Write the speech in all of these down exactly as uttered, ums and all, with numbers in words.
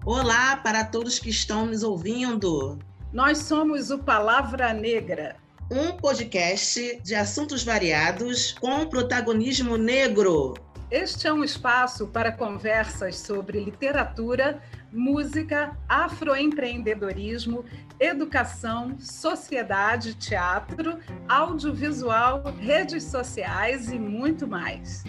Olá para todos que estão nos ouvindo. Nós somos o Palavra Negra, um podcast de assuntos variados com protagonismo negro. Este é um espaço para conversas sobre literatura, música, afroempreendedorismo, educação, sociedade, teatro, audiovisual, redes sociais e muito mais.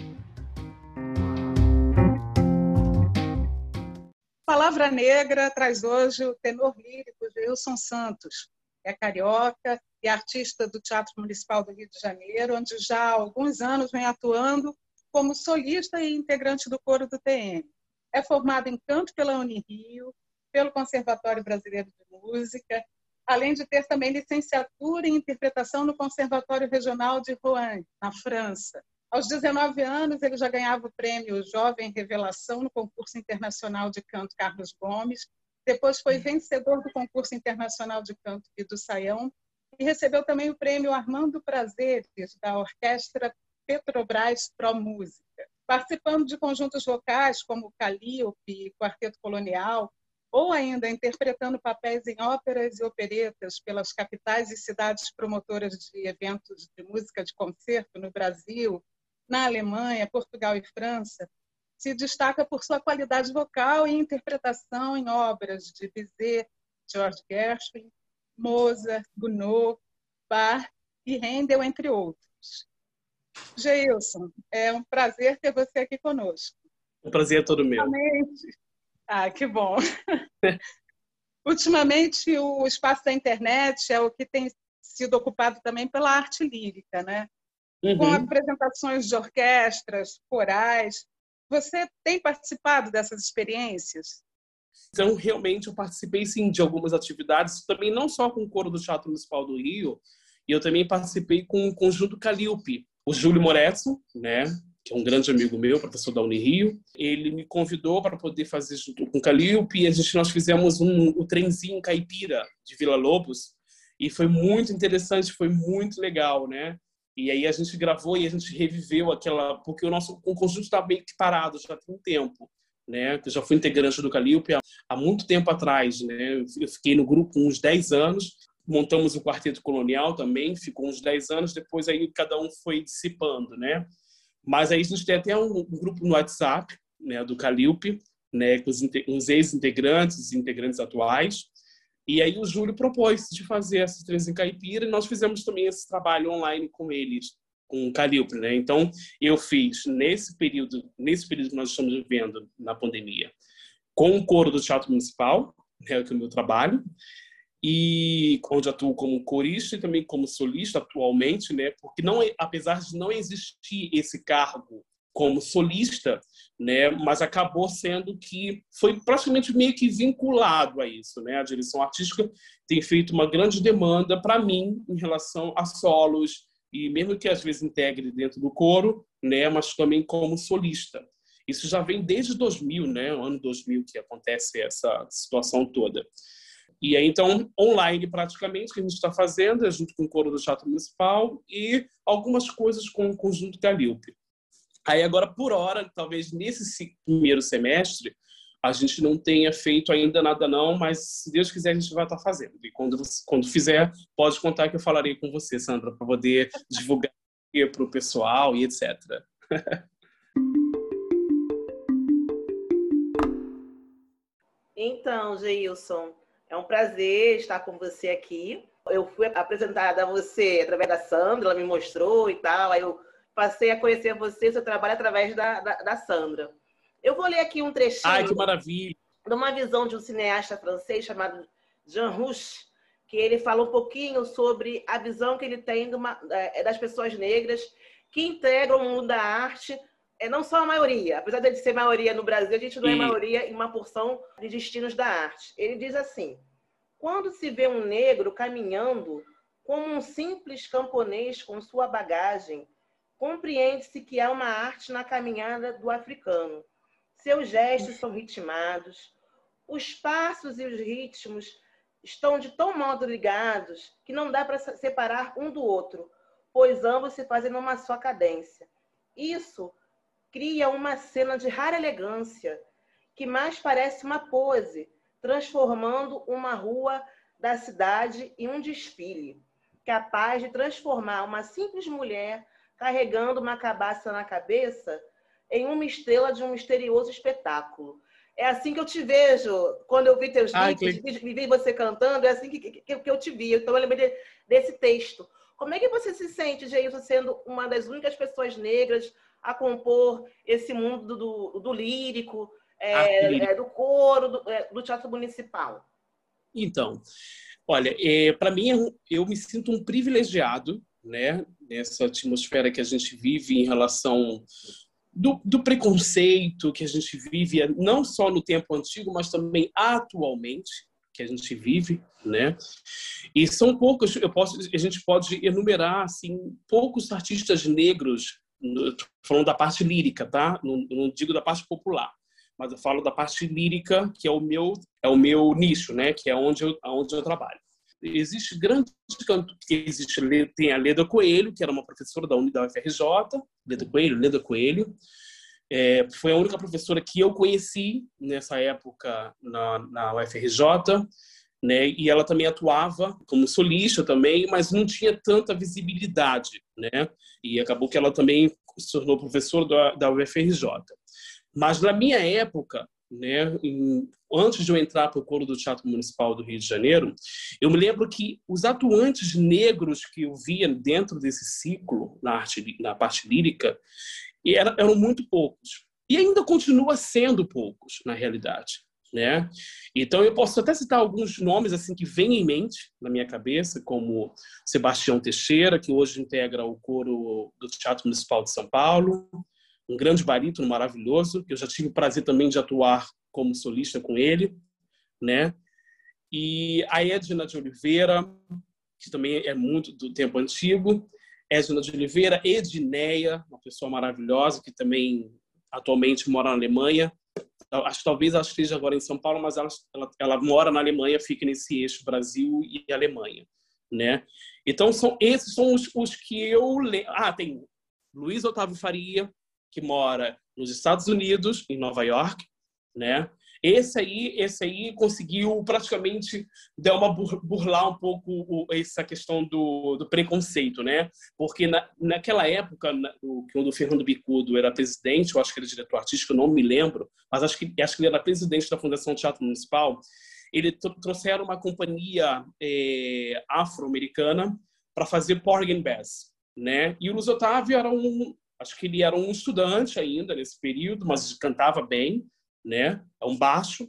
Palavra Negra traz hoje o tenor lírico Geilson Santos. É carioca e artista do Teatro Municipal do Rio de Janeiro, onde já há alguns anos vem atuando como solista e integrante do coro do T M. É formado em canto pela Unirio, pelo Conservatório Brasileiro de Música, além de ter também licenciatura em interpretação no Conservatório Regional de Rouen, na França. Aos dezenove anos, ele já ganhava o prêmio Jovem Revelação no concurso internacional de canto Carlos Gomes. Depois foi vencedor do concurso internacional de canto do Saião e recebeu também o prêmio Armando Prazeres, da Orquestra Petrobras Pro Música. Participando de conjuntos vocais como Calliope e Quarteto Colonial, ou ainda interpretando papéis em óperas e operetas pelas capitais e cidades promotoras de eventos de música de concerto no Brasil, na Alemanha, Portugal e França, se destaca por sua qualidade vocal e interpretação em obras de Bizet, George Gershwin, Mozart, Gounod, Bach e Handel, entre outros. Geilson, é um prazer ter você aqui conosco. O prazer é todo meu. Ultimamente... Ah, que bom. Ultimamente, o espaço da internet é o que tem sido ocupado também pela arte lírica, né? Uhum. Com apresentações de orquestras, corais. Você tem participado dessas experiências? Então, realmente, eu participei, sim, de algumas atividades, também não só com o coro do Teatro Municipal do Rio, e eu também participei com o conjunto Calliope. O Júlio Moretto, né, que é um grande amigo meu, professor da Unirio, ele me convidou para poder fazer junto com o Calliope, e a gente, nós fizemos um, o trenzinho caipira de Vila Lobos, e foi muito interessante, foi muito legal, né? E aí a gente gravou e a gente reviveu aquela... Porque o nosso o conjunto estava meio que parado já tem um tempo, né? Eu já fui integrante do Calliope há, há muito tempo atrás, né? Eu fiquei no grupo uns dez anos, montamos o Quarteto Colonial também, ficou uns dez anos, depois aí cada um foi dissipando, né? Mas aí a gente tem até um, um grupo no WhatsApp, né, do Calliope, né, com os, os ex-integrantes e integrantes atuais. E aí o Júlio propôs de fazer essas três em caipira e nós fizemos também esse trabalho online com eles, com o Calliope, né? Então, eu fiz nesse período, nesse período que nós estamos vivendo na pandemia, com o coro do Teatro Municipal, né, que é o meu trabalho, e onde atuo como corista e também como solista atualmente, né? Porque não, apesar de não existir esse cargo como solista, né? Mas acabou sendo que foi praticamente meio que vinculado a isso, né? A direção artística tem feito uma grande demanda para mim em relação a solos e mesmo que às vezes integre dentro do coro, né? Mas também como solista. Isso já vem desde dois mil, né? O ano dois mil que acontece essa situação toda. E aí, então, online praticamente, que a gente está fazendo, é junto com o coro do Teatro Municipal e algumas coisas com o conjunto Calliope. Aí agora, por hora, talvez nesse primeiro semestre, a gente não tenha feito ainda nada não, mas se Deus quiser a gente vai estar fazendo. E quando, quando fizer, pode contar que eu falarei com você, Sandra, para poder divulgar para o pessoal e etcétera. Então, Geilson, é um prazer estar com você aqui. Eu fui apresentada a você através da Sandra, ela me mostrou e tal, aí eu passei a conhecer você, seu trabalho, através da, da, da Sandra. Eu vou ler aqui um trechinho. Ai, que maravilha! De uma visão de um cineasta francês chamado Jean Rouch, que ele fala um pouquinho sobre a visão que ele tem de uma, das pessoas negras que integram o mundo da arte, é não só a maioria, apesar de ser maioria no Brasil, a gente não é maioria em uma porção de destinos da arte. Ele diz assim: quando se vê um negro caminhando como um simples camponês com sua bagagem, compreende-se que há uma arte na caminhada do africano. Seus gestos são ritmados, os passos e os ritmos estão de tal modo ligados que não dá para separar um do outro, pois ambos se fazem numa só cadência. Isso cria uma cena de rara elegância que mais parece uma pose, transformando uma rua da cidade em um desfile, capaz de transformar uma simples mulher carregando uma cabaça na cabeça em uma estrela de um misterioso espetáculo. É assim que eu te vejo, quando eu vi teus Ai, vídeos, que... vi, vi você cantando, é assim que, que, que eu te vi. Então eu lembrei de, desse texto. Como é que você se sente, Geilson, sendo uma das únicas pessoas negras a compor esse mundo do, do, do lírico, é, é, do coro, do, é, do teatro municipal? Então, olha, é, para mim, eu me sinto um privilegiado, né, nessa atmosfera que a gente vive em relação do, do preconceito que a gente vive, não só no tempo antigo, mas também atualmente, que a gente vive, né? E são poucos, eu posso, a gente pode enumerar assim poucos artistas negros, falando da parte lírica, tá? Não, não digo da parte popular, mas eu falo da parte lírica, que é o meu é o meu nicho, né? Que é onde eu onde eu trabalho. Existe grande canto, existe tem a Leda Coelho, que era uma professora da U F R J, Leda Coelho, Leda Coelho. É, foi a única professora que eu conheci nessa época na, na U F R J, né? E ela também atuava como solista também, mas não tinha tanta visibilidade, né? E acabou que ela também se tornou professora da, da U F R J. Mas na minha época, né, em, antes de eu entrar para o coro do Teatro Municipal do Rio de Janeiro, eu me lembro que os atuantes negros que eu via dentro desse ciclo na arte, na parte lírica, eram, eram muito poucos. E ainda continua sendo poucos, na realidade, né? Então eu posso até citar alguns nomes assim que vêm em mente na minha cabeça, como Sebastião Teixeira, que hoje integra o coro do Teatro Municipal de São Paulo, um grande barítono maravilhoso, que eu já tive o prazer também de atuar como solista com ele, né? E a Edna de Oliveira, que também é muito do tempo antigo, Edna de Oliveira, Edneia, uma pessoa maravilhosa, que também atualmente mora na Alemanha. Acho que talvez ela esteja agora em São Paulo, mas ela, ela, ela mora na Alemanha, fica nesse eixo Brasil e Alemanha, né? Então, são, esses são os, os que eu lembro. Ah, tem Luiz Otávio Faria, que mora nos Estados Unidos, em Nova York, né? Esse aí, esse aí conseguiu praticamente dar uma burlar um pouco essa questão do, do preconceito, né? Porque na, naquela época, na, quando o Fernando Bicudo era presidente, eu acho que ele era diretor artístico, não me lembro, mas acho que, acho que ele era presidente da Fundação Teatro Municipal, ele trouxeram uma companhia é, afro-americana para fazer Porgy and Bess, né? E o Luiz Otávio era um Acho que ele era um estudante ainda nesse período, mas cantava bem, né? É um baixo.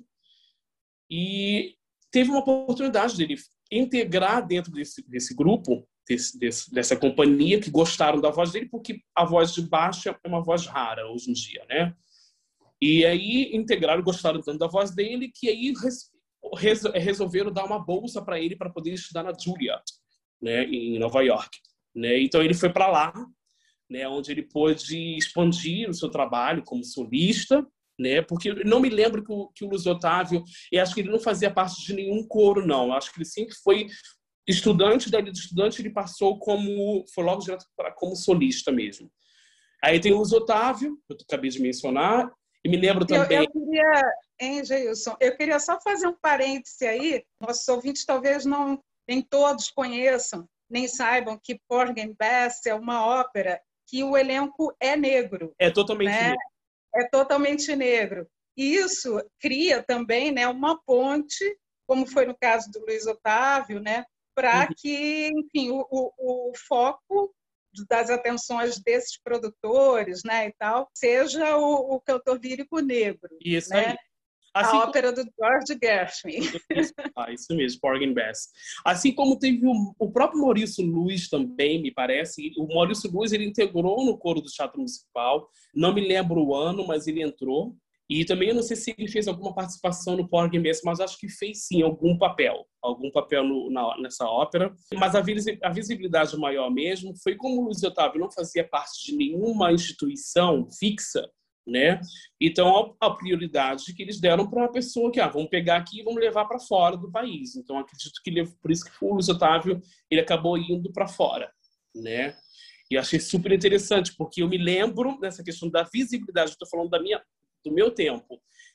E teve uma oportunidade dele integrar dentro desse, desse grupo, desse, desse, dessa companhia, que gostaram da voz dele, porque a voz de baixo é uma voz rara hoje em dia, né? E aí integraram, gostaram tanto da voz dele, que aí res, resolveram dar uma bolsa para ele para poder estudar na Juilliard, né? Em Nova York, né? Então ele foi para lá, né, onde ele pôde expandir o seu trabalho como solista, né, porque eu não me lembro que o, que o Luiz Otávio, eu acho que ele não fazia parte de nenhum coro, não. Eu acho que ele sempre foi estudante, daí de estudante ele passou como, foi logo direto para como solista mesmo. Aí tem o Luiz Otávio, que eu acabei de mencionar, e me lembro também... Eu, eu queria, hein, Geilson, eu queria só fazer um parêntese aí, nossos ouvintes talvez não, nem todos conheçam, nem saibam que Porgy and Bess é uma ópera que o elenco é negro. É totalmente né? negro. É totalmente negro. E isso cria também, né, uma ponte, como foi no caso do Luiz Otávio, né, para uhum. que, enfim, o, o, o foco das atenções desses produtores, né, e tal, seja o, o cantor lírico negro. Isso né? aí. Assim a como... ópera do George Gershwin. Isso, ah, isso mesmo, Porgy and Bess. Assim como teve o, o próprio Maurício Luiz também, me parece. O Maurício Luiz, ele integrou no coro do Teatro Municipal. Não me lembro o ano, mas ele entrou. E também eu não sei se ele fez alguma participação no Porgy and Bess, mas acho que fez sim algum papel. Algum papel no, na, nessa ópera. Mas a, a visibilidade maior mesmo foi como o Luiz Otávio não fazia parte de nenhuma instituição fixa, né? Então a prioridade que eles deram para a pessoa que ah, vamos pegar aqui e vamos levar para fora do país. Então acredito que ele, por isso que o Luiz Otávio ele acabou indo para fora, né? E achei super interessante porque eu me lembro dessa questão da visibilidade. Estou falando da minha, do meu tempo,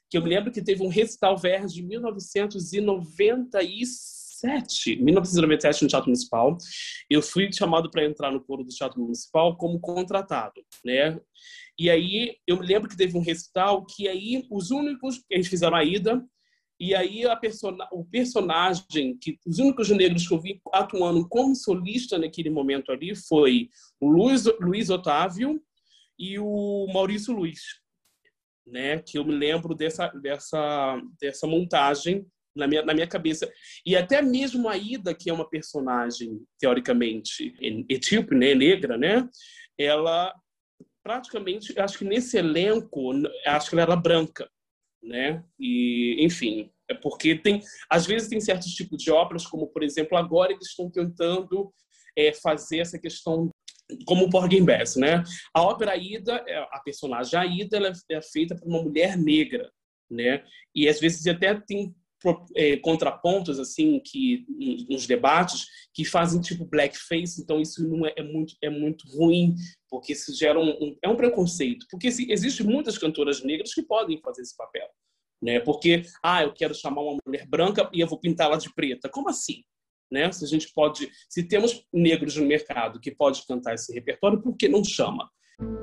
que eu me lembro que teve um recital verde em mil novecentos e noventa e sete, mil novecentos e noventa e sete no Teatro Municipal. Eu fui chamado para entrar no coro do Teatro Municipal como contratado, né? E aí eu me lembro que teve um recital que aí os únicos que a gente fizeram a ida, e aí a persona, o personagem, que os únicos negros que eu vi atuando como solista naquele momento ali foi o Luiz, Luiz Otávio e o Maurício Luiz, né? Que eu me lembro dessa, dessa, dessa montagem na minha, na minha cabeça. E até mesmo a Ida, que é uma personagem, teoricamente, etíope, né? Negra, né? Ela, praticamente, acho que nesse elenco, acho que ela era branca, né? E, enfim, é porque tem, às vezes tem certos tipos de óperas, como, por exemplo, agora eles estão tentando é, fazer essa questão como o Porgy and Bess, né? A ópera Aida, a personagem Aida, ela é feita por uma mulher negra, né? E às vezes até tem é, contrapontos assim que nos debates que fazem tipo blackface, então isso não é, é muito é muito ruim, porque isso gera um, um é um preconceito, porque se, existem muitas cantoras negras que podem fazer esse papel, né? Porque ah, eu quero chamar uma mulher branca e eu vou pintá-la de preta, como assim? Né? Se a gente pode, se temos negros no mercado que pode cantar esse repertório, por que não chama?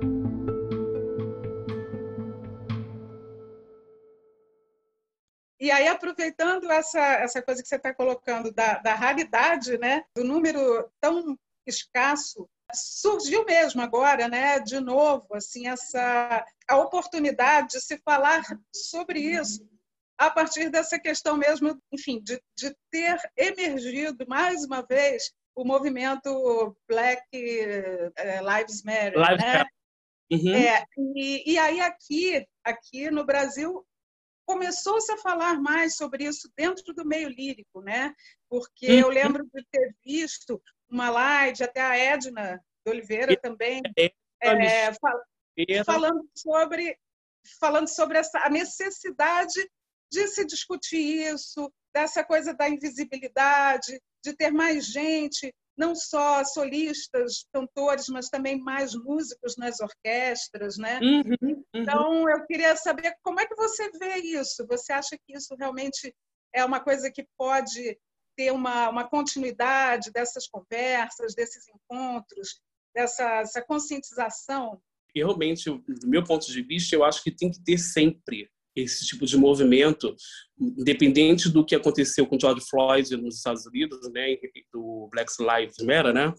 E aí, aproveitando essa, essa coisa que você está colocando da, da raridade, né, do número tão escasso, surgiu mesmo agora, né, de novo, assim, essa a oportunidade de se falar sobre isso a partir dessa questão mesmo, enfim, de, de ter emergido mais uma vez o movimento Black Lives Matter, Live né? Uhum. É, e, e aí aqui, aqui no Brasil começou-se a falar mais sobre isso dentro do meio lírico, né? Porque eu lembro de ter visto uma live, até a Edna de Oliveira também, é, fal falando sobre, falando sobre essa, a necessidade de se discutir isso, dessa coisa da invisibilidade, de ter mais gente, não só solistas, cantores, mas também mais músicos nas orquestras, né? Uhum, uhum. Então, eu queria saber como é que você vê isso. Você acha que isso realmente é uma coisa que pode ter uma, uma continuidade dessas conversas, desses encontros, dessa essa conscientização? E realmente, do meu ponto de vista, eu acho que tem que ter sempre esse tipo de movimento, independente do que aconteceu com George Floyd nos Estados Unidos, né, do Black Lives Matter, né?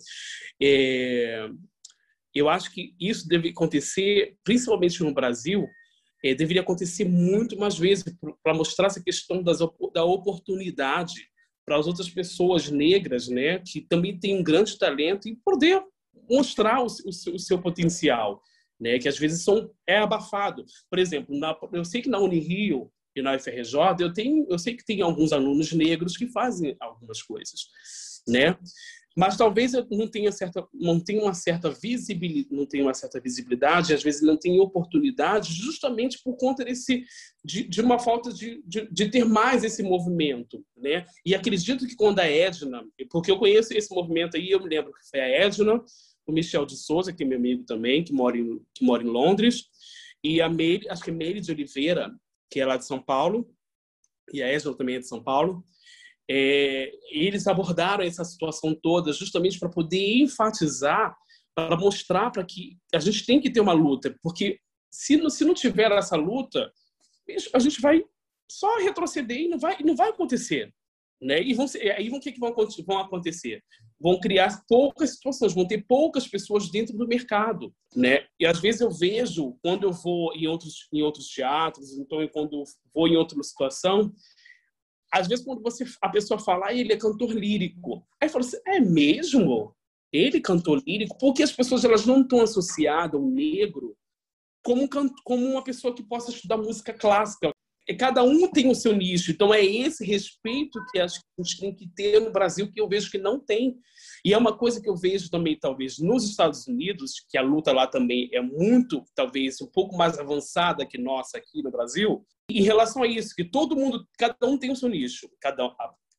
É, eu acho que isso deve acontecer, principalmente no Brasil, é, deveria acontecer muito mais vezes para mostrar essa questão das, da oportunidade para as outras pessoas negras, né, que também têm um grande talento e poder mostrar o, o, seu, o seu potencial, né, que às vezes são, é abafado. Por exemplo, na, eu sei que na Unirio e na U F R J, eu, tenho, eu sei que tem alguns alunos negros que fazem algumas coisas, né? Mas talvez eu não tenha certa, não tenha uma certa visibilidade, não tenha uma certa visibilidade, às vezes não tenha oportunidade, justamente por conta desse, de, de uma falta de, de, de ter mais esse movimento, né? E acredito que quando a Edna, porque eu conheço esse movimento aí, eu me lembro que foi a Edna, o Michel de Souza, que é meu amigo também, que mora em, que mora em Londres, e a Meire, acho que é Meire de Oliveira, que é lá de São Paulo, e a Edna também é de São Paulo. É, eles abordaram essa situação toda justamente para poder enfatizar, para mostrar para que a gente tem que ter uma luta, porque se não, se não tiver essa luta, a gente vai só retroceder e não vai, não vai acontecer. Né? E vão, aí o que, que vão, vão acontecer? Vão criar poucas situações, vão ter poucas pessoas dentro do mercado, né? E às vezes eu vejo, quando eu vou em outros, em outros teatros, então quando eu vou em outra situação, às vezes quando você, a pessoa fala, ah, ele é cantor lírico, aí fala assim, é mesmo? Ele cantor lírico? Porque as pessoas elas não estão associadas ao negro como, um, como uma pessoa que possa estudar música clássica. Cada um tem o seu nicho, então é esse respeito que acho que a gente tem que ter no Brasil, que eu vejo que não tem. E é uma coisa que eu vejo também, talvez, nos Estados Unidos, que a luta lá também é muito, talvez, um pouco mais avançada que nossa aqui no Brasil, em relação a isso, que todo mundo, cada um tem o seu nicho. Cada um,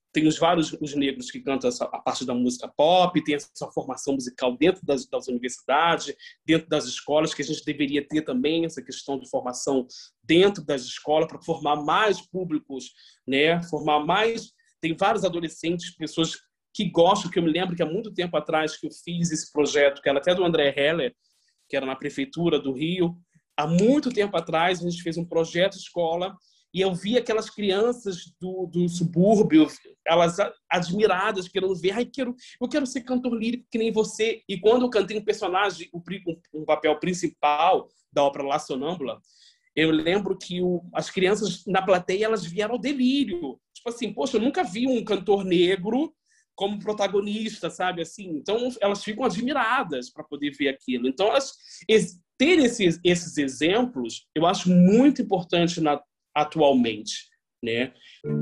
tem os vários os negros que cantam essa, a parte da música pop, tem essa formação musical dentro das, das universidades, dentro das escolas, que a gente deveria ter também essa questão de formação dentro das escolas para formar mais públicos, né? Formar mais... Tem vários adolescentes, pessoas que gostam, que eu me lembro que há muito tempo atrás que eu fiz esse projeto, que era até do André Heller, que era na Prefeitura do Rio. Há muito tempo atrás, a gente fez um projeto de escola e eu vi aquelas crianças do, do subúrbio, elas admiradas, querendo ver, ai, quero, eu quero ser cantor lírico que nem você. E quando eu cantei um personagem, um, um papel principal da ópera La Sonâmbula, eu lembro que o, as crianças na plateia, elas vieram ao delírio. Tipo assim, poxa, eu nunca vi um cantor negro como protagonista, sabe? Assim, então, elas ficam admiradas para poder ver aquilo. Então, elas, ter esses, esses exemplos, eu acho muito importante na, atualmente, né?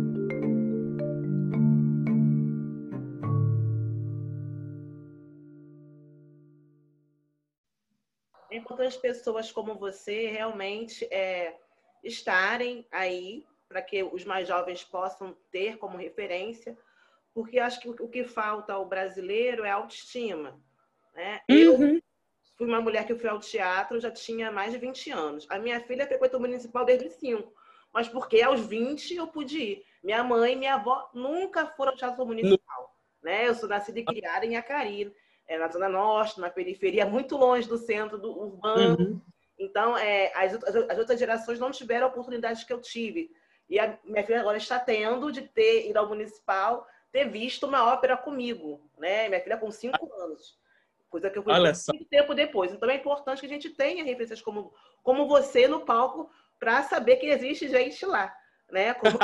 É importante pessoas como você realmente é, estarem aí para que os mais jovens possam ter como referência, porque acho que o que falta ao brasileiro é autoestima, né? Uhum. Eu fui uma mulher que fui ao teatro, já tinha mais de vinte anos. A minha filha frequentou o municipal desde os cinco, mas porque aos vinte eu pude ir. Minha mãe e minha avó nunca foram ao teatro municipal, né? Eu sou nascida e criada em Acari, é, na Zona Norte, na periferia, muito longe do centro do urbano. Uhum. Então, é, as, as outras gerações não tiveram a oportunidade que eu tive. E a minha filha agora está tendo de ter ido ao municipal, ter visto uma ópera comigo, né? Minha filha com cinco anos, coisa que eu fui muito tempo depois. Então, é importante que a gente tenha referências como, como você no palco para saber que existe gente lá, né? Como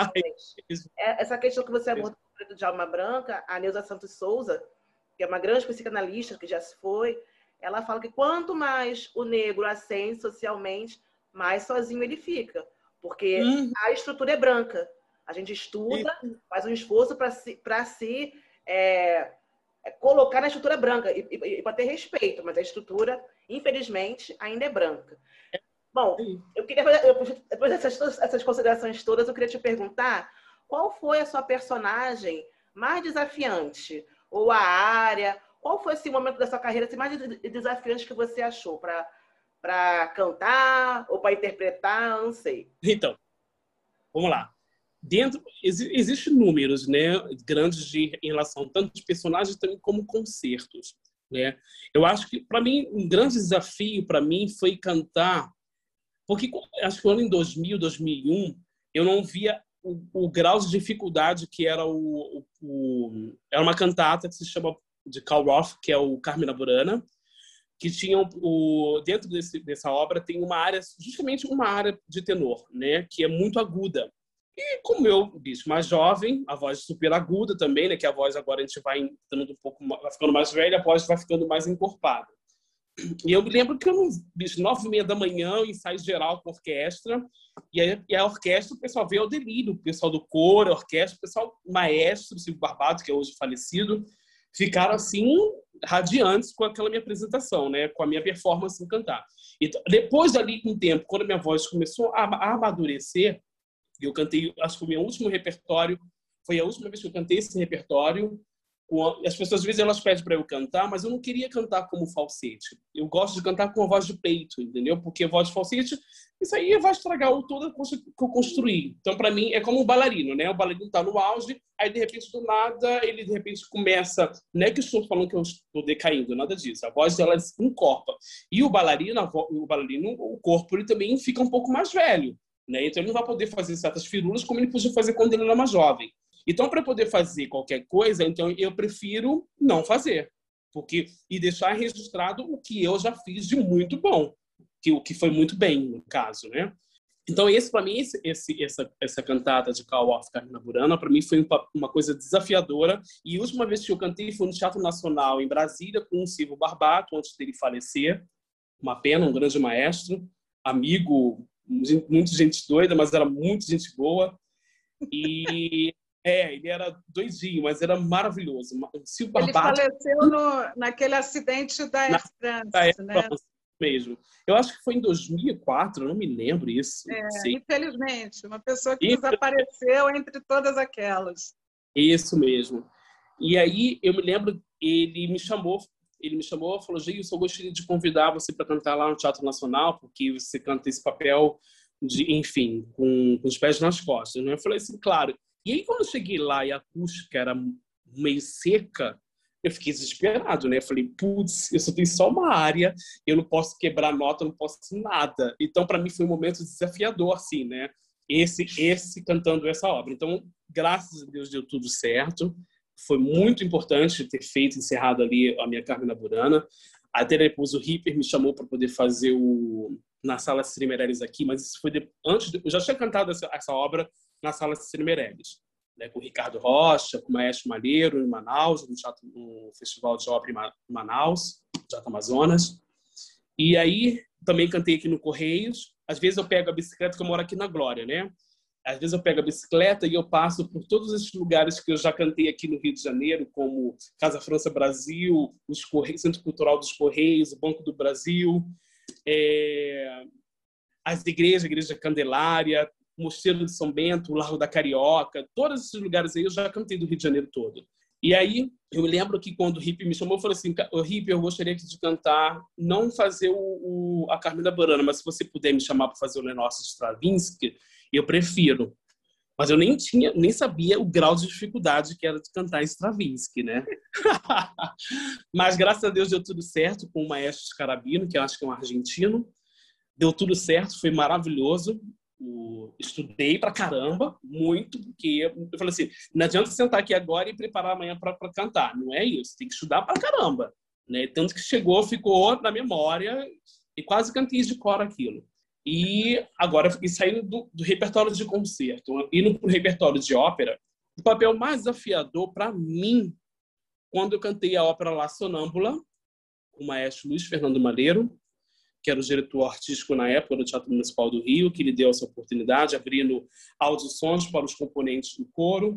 essa questão que você abordou do Djalma Branca, a Neuza Santos Souza, que é uma grande psicanalista que já se foi, ela fala que quanto mais o negro ascende socialmente, mais sozinho ele fica, porque uhum. a estrutura é branca. A gente estuda, faz um esforço para se, para se é, é, colocar na estrutura branca e, e, e para ter respeito, mas a estrutura, infelizmente, ainda é branca. Bom, eu queria fazer, depois dessas essas considerações todas, eu queria te perguntar qual foi a sua personagem mais desafiante? Ou a área? Qual foi esse momento da sua carreira assim, mais desafiante que você achou para para cantar ou para interpretar? Não sei. Então, vamos lá. Dentro existem números, né, grandes de, em relação tanto de personagens também como concertos, né? Eu acho que para mim um grande desafio para mim foi cantar, porque acho que no ano em dois mil, dois mil e um eu não via o, o grau de dificuldade que era o, o, o era uma cantata que se chama de Karl Roth, que é o Carmina Burana, que tinha o dentro desse, dessa obra tem uma área, justamente uma área de tenor, né, que é muito aguda. E como eu, bicho, mais jovem, a voz super aguda também, né, que a voz agora a gente vai entrando um pouco, vai ficando mais velha, a voz vai ficando mais encorpada. E eu me lembro que eu, bicho, nove e meia da manhã, ensaio geral com a orquestra, e a, e a orquestra, o pessoal veio ao delírio, o pessoal do coro, a orquestra, o pessoal maestro, Silvio Barbato, que é hoje falecido, ficaram assim radiantes com aquela minha apresentação, né, com a minha performance em cantar. Então, depois dali, com um tempo, quando a minha voz começou a, a amadurecer, eu cantei, acho que o meu último repertório, foi a última vez que eu cantei esse repertório. As pessoas, às vezes, elas pedem para eu cantar, mas eu não queria cantar como falsete. Eu gosto de cantar com a voz de peito, entendeu? Porque a voz de falsete, isso aí vai estragar o todo que eu construí. Então, para mim, é como um bailarino, né? O bailarino está no auge, aí, de repente, do nada, ele, de repente, começa... Não é que eu estou falando que eu estou decaindo, nada disso. A voz dela se encorpa. E o bailarino, o bailarino, o corpo, ele também fica um pouco mais velho, né? Então, ele não vai poder fazer certas firulas como ele podia fazer quando ele era mais jovem. Então, para poder fazer qualquer coisa, então eu prefiro não fazer, porque e deixar registrado o que eu já fiz de muito bom, que o que foi muito bem no caso, né? Então, esse para mim esse, esse essa essa cantada de Karl Roth, Carmina Burana, para mim foi uma, uma coisa desafiadora. E a última vez que eu cantei foi no Teatro Nacional em Brasília com o Silvio Barbato, antes dele falecer. Uma pena, um grande maestro, amigo, muita gente doida, mas era muito gente boa. E é, ele era doidinho, mas era maravilhoso. Silvio Barbato, ele faleceu no, naquele acidente da Air France, da Air né? France mesmo. Eu acho que foi em dois mil e quatro, eu não me lembro isso. É, infelizmente, uma pessoa que desapareceu entre todas aquelas. Isso mesmo. E aí eu me lembro, ele me chamou, ele me chamou, falou: Gilson, eu gostaria de convidar você para cantar lá no Teatro Nacional, porque você canta esse papel de, enfim, com, com os pés nas costas, né? Eu falei assim, claro. E aí quando eu cheguei lá e a acústica era meio seca, eu fiquei desesperado, né? Eu falei, putz, eu só tenho só uma área, eu não posso quebrar nota, eu não posso nada. Então, para mim, foi um momento desafiador, assim, né? Esse, esse cantando essa obra. Então, graças a Deus, deu tudo certo. Foi muito importante ter feito, encerrado ali a minha Carmina Burana. Até depois o Ripper me chamou para poder fazer o na Sala Cecília Meirelles aqui, mas isso foi de, antes de, eu já tinha cantado essa, essa obra na Sala Cecília Meirelles, né, com o Ricardo Rocha, com o Maestro Malheiro em Manaus, no, teatro, no Festival de Ópera em Manaus, Teatro Amazonas. E aí também cantei aqui no Correios. Às vezes eu pego a bicicleta, porque eu moro aqui na Glória, né? Às vezes eu pego a bicicleta e eu passo por todos esses lugares que eu já cantei aqui no Rio de Janeiro, como Casa França Brasil, os Correios, Centro Cultural dos Correios, o Banco do Brasil, é... as igrejas, a Igreja Candelária, o Mosteiro de São Bento, o Largo da Carioca, todos esses lugares aí eu já cantei do Rio de Janeiro todo. E aí eu me lembro que quando o Ripper me chamou, eu falei assim, o Ripper, eu gostaria de cantar, não fazer o, o, a Carmina Burana, mas se você puder me chamar para fazer o Lennox de Stravinsky, eu prefiro. Mas eu nem tinha, nem sabia o grau de dificuldade que era de cantar Stravinsky, né? Mas graças a Deus deu tudo certo com o Maestro Scarabino, que eu acho que é um argentino. Deu tudo certo, foi maravilhoso. O... Estudei pra caramba, muito, porque eu falei assim, não adianta sentar aqui agora e preparar amanhã para cantar. Não é isso, tem que estudar pra caramba, né? Tanto que chegou, ficou na memória e quase cantei de cor aquilo. E agora, e saindo do, do repertório de concerto, indo para o repertório de ópera, o papel mais desafiador para mim, quando eu cantei a ópera La Sonâmbula, com o maestro Luiz Fernando Malheiro, que era o diretor artístico na época do Teatro Municipal do Rio, que lhe deu essa oportunidade, abrindo audições para os componentes do coro.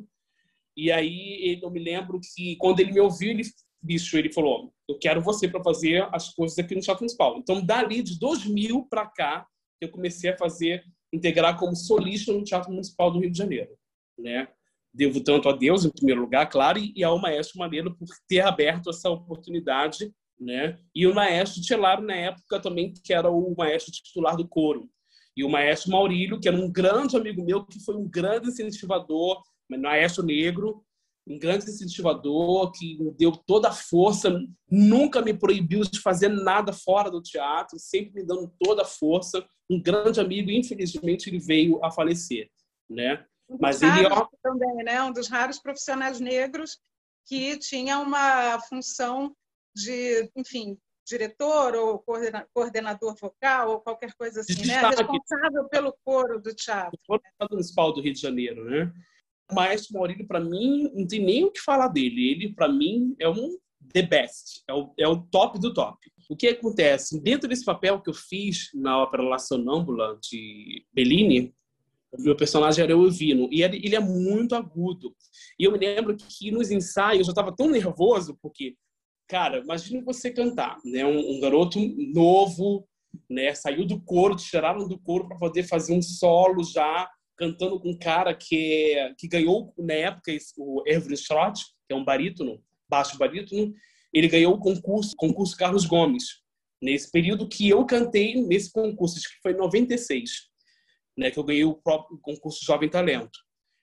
E aí eu me lembro que, quando ele me ouviu, ele, bicho, ele falou, eu quero você para fazer as coisas aqui no Teatro Municipal. Então, dali de dois mil para cá, eu comecei a fazer, integrar como solista no Teatro Municipal do Rio de Janeiro, né? Devo tanto a Deus, em primeiro lugar, claro, e ao Maestro Malheiro por ter aberto essa oportunidade, né? E o Maestro Celaro, na época, também, que era o maestro titular do coro. E o Maestro Maurílio, que era um grande amigo meu, que foi um grande incentivador, maestro negro, um grande incentivador, que me deu toda a força, nunca me proibiu de fazer nada fora do teatro, sempre me dando toda a força. Um grande amigo, infelizmente, ele veio a falecer, né? Um Mas ele ó... também, né? Um dos raros profissionais negros que tinha uma função de, enfim, diretor ou coordenador vocal ou qualquer coisa assim, né? Responsável pelo coro do teatro. O Teatro Municipal do Rio de Janeiro, né? O Maestro Maurílio, para mim, não tem nem o que falar dele. Ele, para mim, é um the best, é o, é o top do top. O que acontece? Dentro desse papel que eu fiz na ópera La Sonâmbula, de Bellini, o meu personagem era o Evino, e ele, ele é muito agudo. E eu me lembro que nos ensaios eu estava tão nervoso, porque, cara, imagina você cantar, né? Um, um garoto novo, né? Saiu do coro, te tiraram do coro para poder fazer um solo já, cantando com um cara que, que ganhou, na época, o Erwin Schrott, que é um barítono, baixo barítono, ele ganhou o concurso, concurso Carlos Gomes, nesse período que eu cantei nesse concurso, acho que foi em noventa e seis, né, que eu ganhei o próprio concurso Jovem Talento.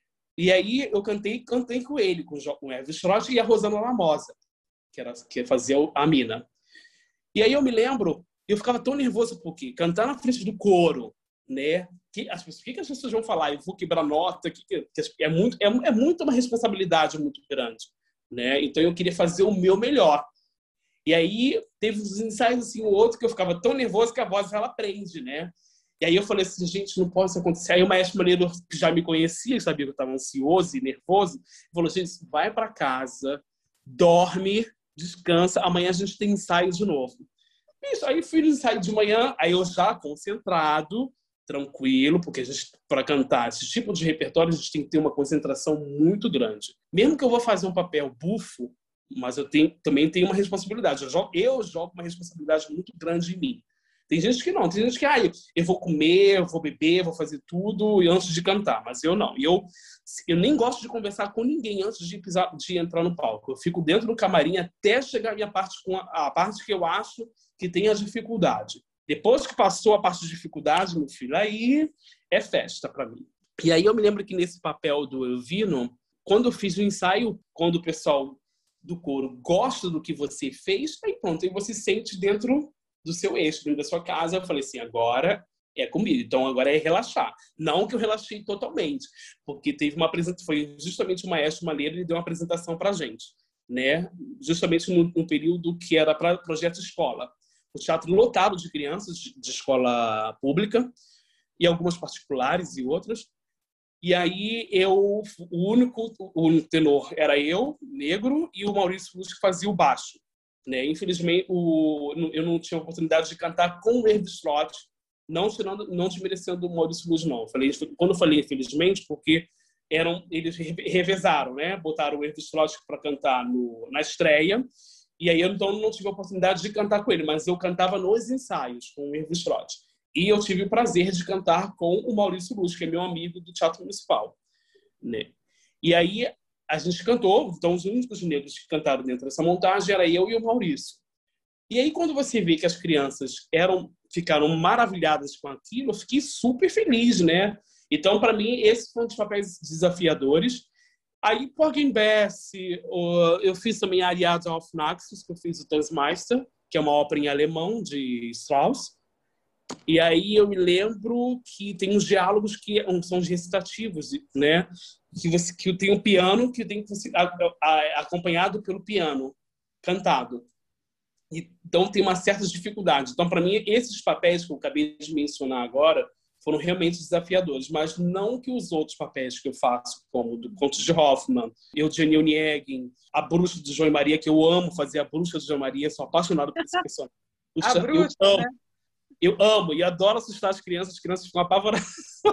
E aí eu cantei, cantei com ele, com o Erwin Schrott e a Rosana Lamosa, que, era, que fazia a Mina. E aí eu me lembro, eu ficava tão nervoso, porque cantar na frente do coro, né? Que as pessoas, o que as pessoas vão falar? Eu vou quebrar nota, que, que é muito é, é muito uma responsabilidade muito grande, né? Então eu queria fazer o meu melhor. E aí teve uns ensaios assim, o outro que eu ficava tão nervoso que a voz ela prende, né? E aí eu falei assim, gente, não pode acontecer. Aí o Maestro Malheiro, que já me conhecia, sabia que eu estava ansioso e nervoso, falou, gente, vai para casa, dorme, descansa, amanhã a gente tem ensaio de novo. Isso, aí fui no ensaio de manhã, aí eu já concentrado, tranquilo, porque a gente, para cantar esse tipo de repertório, a gente tem que ter uma concentração muito grande. Mesmo que eu vou fazer um papel bufo, mas eu tenho, também tenho uma responsabilidade. Eu jogo, eu jogo uma responsabilidade muito grande em mim, Tem gente que não, tem gente que, ah, eu vou comer, eu vou beber, vou fazer tudo antes de cantar, mas eu não. E eu, eu nem gosto de conversar com ninguém antes de, pisar, de entrar no palco. Eu fico dentro do camarim até chegar a minha parte, com a, a parte que eu acho que tem a dificuldade. Depois que passou a parte de dificuldade, meu filho, aí é festa para mim. E aí eu me lembro que nesse papel do Elvino, quando eu fiz o ensaio, quando o pessoal do coro gosta do que você fez, aí pronto, aí você se sente dentro do seu eixo, dentro da sua casa. Eu falei assim, agora é comigo, então agora é relaxar. Não que eu relaxei totalmente, porque teve uma apresentação, foi justamente o Maestro Malheiro, ele deu uma apresentação pra gente, né? Justamente no, no período que era para projeto escola. O teatro lotado de crianças de, de escola pública, e algumas particulares e outras. E aí eu, o único, o único tenor era eu, negro, e o Maurício Luz, que fazia o baixo. Né? Infelizmente, o, eu não tinha a oportunidade de cantar com o Hervé Slot, não tirando, não desmerecendo o Maurício Luz, não. Eu falei, quando eu falei infelizmente, porque eram, eles revezaram, né? Botaram o Hervé Slot para cantar no, na estreia, e aí eu então não tive a oportunidade de cantar com ele, mas eu cantava nos ensaios com o Hervé Slot. E eu tive o prazer de cantar com o Maurício Luz, que é meu amigo do Teatro Municipal. Né? E aí a gente cantou, então os únicos negros que cantaram dentro dessa montagem era eu e o Maurício. E aí quando você vê que as crianças eram, ficaram maravilhadas com aquilo, eu fiquei super feliz, né? Então, para mim, esses foram os papéis desafiadores. Aí, Porgy and Bess, eu fiz também a Ariadne auf Naxos, que eu fiz o Tanzmeister, que é uma ópera em alemão de Strauss. E aí eu me lembro que tem uns diálogos que são os recitativos, né? Que, você, que tem um piano que tem que ser acompanhado pelo piano, cantado. Então tem uma certa dificuldade. Então, para mim, esses papéis que eu acabei de mencionar agora foram realmente desafiadores, mas não que os outros papéis que eu faço, como do Contos de Hoffmann, Eugênia Onegin, a Bruxa de João e Maria, que eu amo fazer a Bruxa de João e Maria, sou apaixonado por esse personagem. A bruxa, eu amo. né? Eu amo e adoro assustar as crianças. As crianças ficam apavoradas.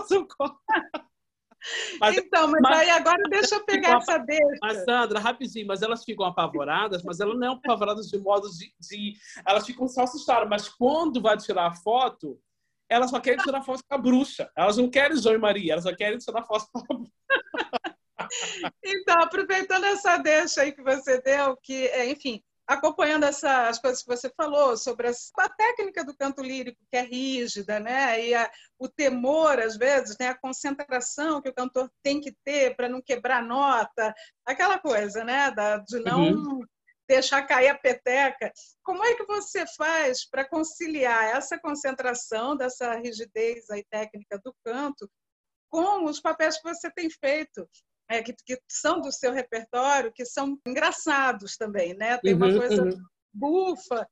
Mas, então, mas, mas aí agora deixa eu pegar essa deixa. Mas, Sandra, rapidinho, mas elas ficam apavoradas, mas elas não são apavoradas de modo de, de... Elas ficam só assustadas, mas quando vai tirar a foto, elas só querem tirar foto com a bruxa. Elas não querem João e Maria, elas só querem tirar foto com a bruxa. Então, aproveitando essa deixa aí que você deu, que, enfim... acompanhando essa, as coisas que você falou sobre a, a técnica do canto lírico, que é rígida, né? E a, o temor, às vezes, né? A concentração que o cantor tem que ter para não quebrar nota, aquela coisa, né? Da, de não uhum. deixar cair a peteca. Como é que você faz para conciliar essa concentração, dessa rigidez aí, técnica do canto, com os papéis que você tem feito? É, que, que são do seu repertório, que são engraçados também, né? Tem uma uhum, coisa uhum. bufa,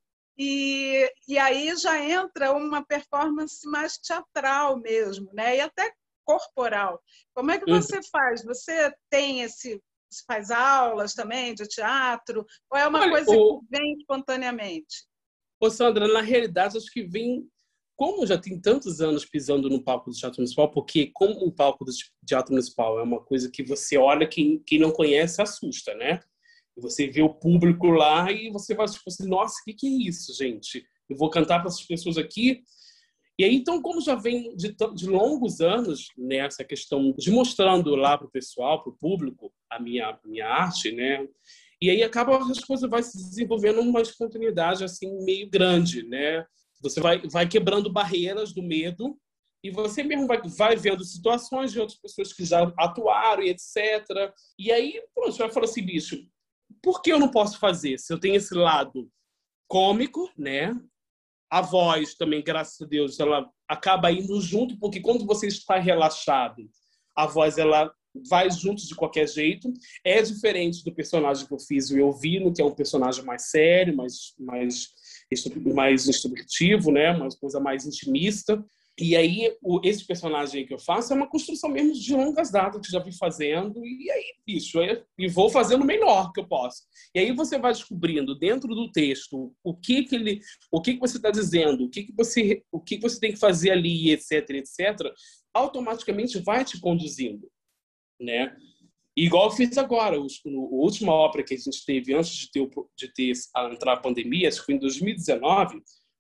e, e aí já entra uma performance mais teatral mesmo, né? E até corporal. Como é que você uhum. faz? Você tem esse... Você faz aulas também de teatro? Ou é uma Olha, coisa o... que vem espontaneamente? Ô, Sandra, na realidade, acho que vem... Como já tem tantos anos pisando no palco do Teatro Municipal, porque como o palco do Teatro Municipal é uma coisa que você olha, quem, quem não conhece assusta, né? Você vê o público lá e você vai tipo assim, nossa, o que, que é isso, gente? Eu vou cantar para essas pessoas aqui. E aí, então, como já vem de, de longos anos nessa questão de mostrando lá para o pessoal, para o público, a minha, minha arte, né? E aí acaba as coisas vai se desenvolvendo uma espontaneidade assim meio grande, né? Você vai, vai quebrando barreiras do medo e você mesmo vai, vai vendo situações de outras pessoas que já atuaram e etcétera. E aí, pronto, você vai falar assim, bicho, por que eu não posso fazer? Se eu tenho esse lado cômico, né? A voz também, graças a Deus, ela acaba indo junto, porque quando você está relaxado, a voz ela vai junto de qualquer jeito. É diferente do personagem que eu fiz, o Elvino, que é um personagem mais sério, mais... mais mais instrutivo, né? Uma coisa mais intimista. E aí, o, esse personagem que eu faço é uma construção mesmo de longas datas que já vim fazendo. E aí, bicho, eu, e vou fazendo o melhor que eu posso. E aí você vai descobrindo dentro do texto o que que ele, o que que você está dizendo, o que que você, o que que você tem que fazer ali, etc, etcétera. Automaticamente vai te conduzindo, né? Igual eu fiz agora, a última ópera que a gente teve antes de ter, de ter entrar a pandemia, acho que foi em dois mil e dezenove,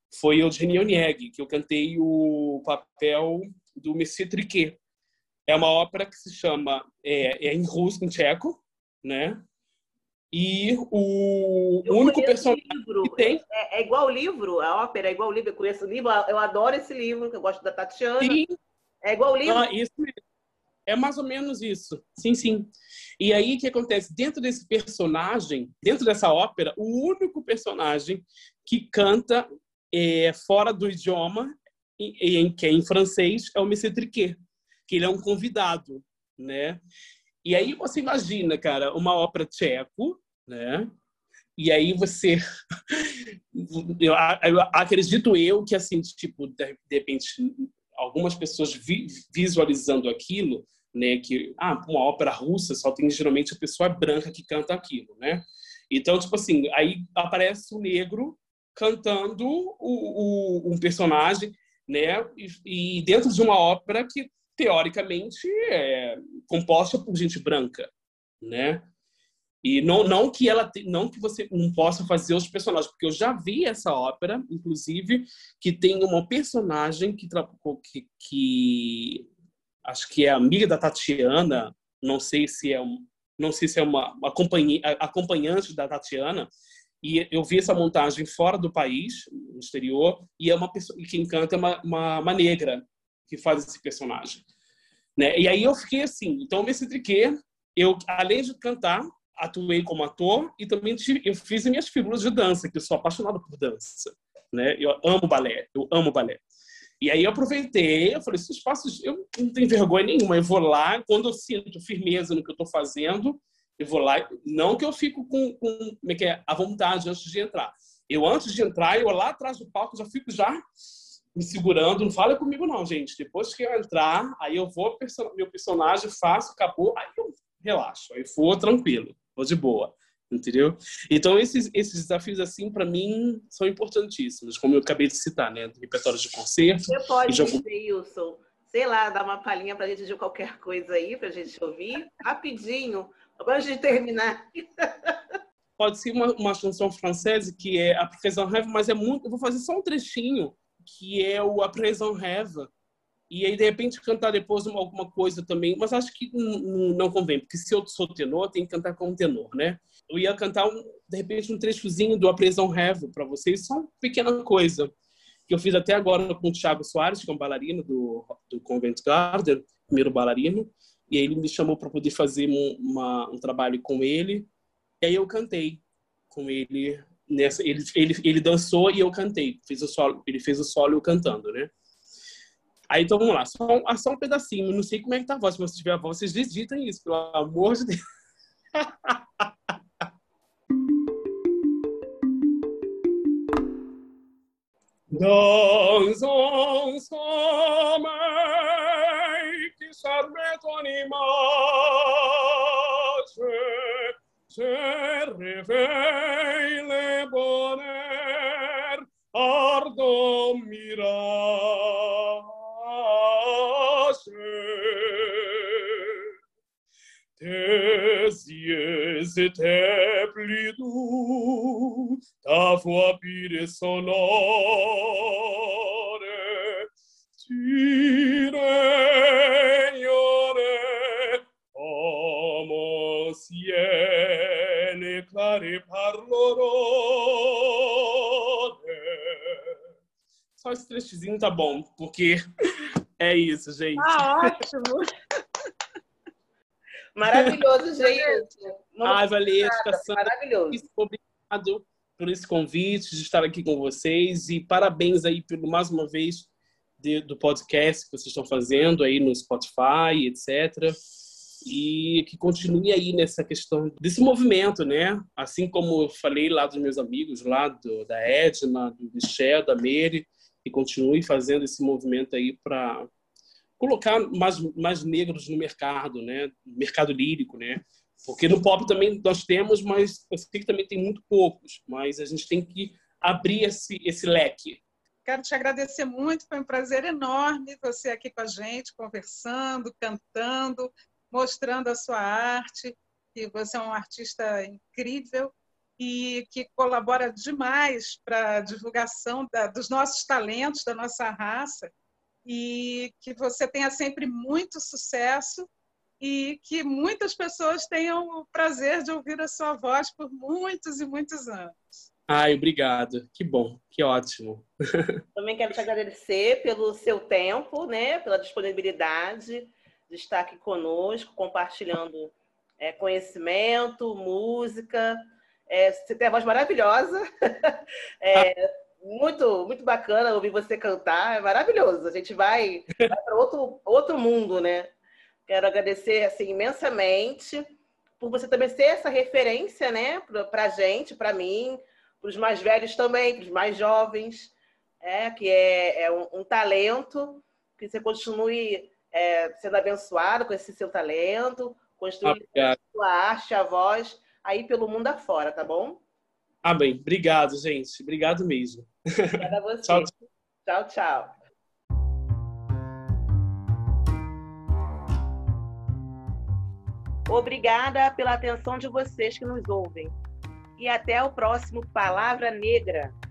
foi Eugénie Onegli, que eu cantei o papel do Monsieur Triquet. É uma ópera que se chama é, é em russo, em tcheco, né? E o Eu único conheço o personagem livro. que tem... É, é igual o livro, a ópera é igual o livro. Eu conheço o livro, eu adoro esse livro, que eu gosto da Tatiana. Sim, É igual o livro? ah, isso mesmo. É mais ou menos isso. Sim, sim. E aí, o que acontece? Dentro desse personagem, dentro dessa ópera, o único personagem que canta é, fora do idioma, em, em, que é em francês, é o Monsieur Triquet, que ele é um convidado, né? E aí você imagina, cara, uma ópera tcheco, né? E aí você... eu, eu acredito eu que, assim, tipo, de, de repente, algumas pessoas vi, visualizando aquilo, né, que ah, uma ópera russa só tem geralmente a pessoa branca que canta aquilo, né? Então, tipo assim, aí aparece o negro cantando o, o, um personagem, né? E, e dentro de uma ópera que teoricamente é composta por gente branca, né? E não, não que ela não que você não possa fazer os personagens, porque eu já vi essa ópera, inclusive, que tem uma personagem que, que, que acho que é amiga da Tatiana, não sei se é um, não sei se é uma, uma acompanhante da Tatiana, e eu vi essa montagem fora do país, no exterior, e é uma pessoa, e quem canta é uma, uma, uma negra que faz esse personagem, né? E aí eu fiquei assim, então nesse triquê, eu além de cantar, atuei como ator e também tive, eu fiz minhas figuras de dança, que eu sou apaixonado por dança, né? Eu amo balé, eu amo balé. E aí eu aproveitei, eu falei, esses espaços, eu não tenho vergonha nenhuma, eu vou lá, quando eu sinto firmeza no que eu estou fazendo, eu vou lá, não que eu fico com, com como é que é, à vontade antes de entrar. Eu, antes de entrar, eu lá atrás do palco já fico já me segurando, não fala comigo não, gente. Depois que eu entrar, aí eu vou, meu personagem, faço, acabou, aí eu relaxo, aí for tranquilo, vou de boa. Entendeu? Então, esses, esses desafios, assim, para mim, são importantíssimos, como eu acabei de citar, né? Do repertório de concerto. Você pode de dizer, Wilson, sei lá, dar uma palhinha para a gente de qualquer coisa aí, para a gente ouvir, rapidinho, agora a gente terminar. Pode ser uma, uma chanson francesa, que é A Présent Rêve, mas é muito... Eu vou fazer só um trechinho, que é o A Présent Rêve, e aí, de repente, cantar depois uma, alguma coisa também, mas acho que não, não convém, porque se eu sou tenor, tem que cantar como tenor, né? Eu ia cantar, um, de repente, um trechozinho do A Présent Rêve para vocês, só uma pequena coisa, que eu fiz até agora com o Thiago Soares, que é um bailarino do, do Covent Garden, primeiro bailarino, e aí ele me chamou para poder fazer um, uma, um trabalho com ele, e aí eu cantei com ele, nessa, ele, ele, ele dançou e eu cantei, fiz o solo, ele fez o solo eu cantando, né? Aí, então, vamos lá. Só, só um pedacinho. Não sei como é que tá a voz. Se você tiver a voz, vocês digitem isso, pelo amor de Deus. Dans un sommeil qui s'arrête ton image, je réveille le bonheur ardent mirage. Tes yeux étaient plus doux, ta voix pure et sonore. Tu rayonnais comme un ciel éclairé par l'aurore. Só esse trechozinho tá bom, porque é isso, gente. Ah, ótimo! Maravilhoso, gente. Ai, Valesca, maravilhoso. Obrigado por esse convite de estar aqui com vocês e parabéns aí pelo mais uma vez de, do podcast que vocês estão fazendo aí no Spotify, etcétera. E que continue aí nessa questão desse movimento, né? Assim como eu falei lá dos meus amigos, lá do, da Edna, do Michel, da Mary, que continue fazendo esse movimento aí para colocar mais, mais negros no mercado, né? Mercado lírico, né? Porque no pop também nós temos, mas eu sei que também tem muito poucos, mas a gente tem que abrir esse, esse leque. Quero te agradecer muito, foi um prazer enorme você aqui com a gente, conversando, cantando, mostrando a sua arte, que você é um artista incrível e que colabora demais para a divulgação da, dos nossos talentos, da nossa raça, e que você tenha sempre muito sucesso e que muitas pessoas tenham o prazer de ouvir a sua voz por muitos e muitos anos. Ai, obrigado. Que bom, que ótimo. Também quero te agradecer pelo seu tempo, né? Pela disponibilidade de estar aqui conosco, compartilhando é, conhecimento, música. É, você tem a voz maravilhosa. É, muito, muito bacana ouvir você cantar. É maravilhoso. A gente vai, vai para outro, outro mundo, né? Quero agradecer assim, imensamente por você também ser essa referência, né? Para a gente, para mim, para os mais velhos também, para os mais jovens, é, que é, é um, um talento, que você continue é, sendo abençoado com esse seu talento, construindo a sua arte, a voz, aí pelo mundo afora, tá bom? Amém. Obrigado, gente. Obrigado mesmo. Obrigada a você. Tchau, tchau. tchau. Obrigada pela atenção de vocês que nos ouvem. E até o próximo Palavra Negra.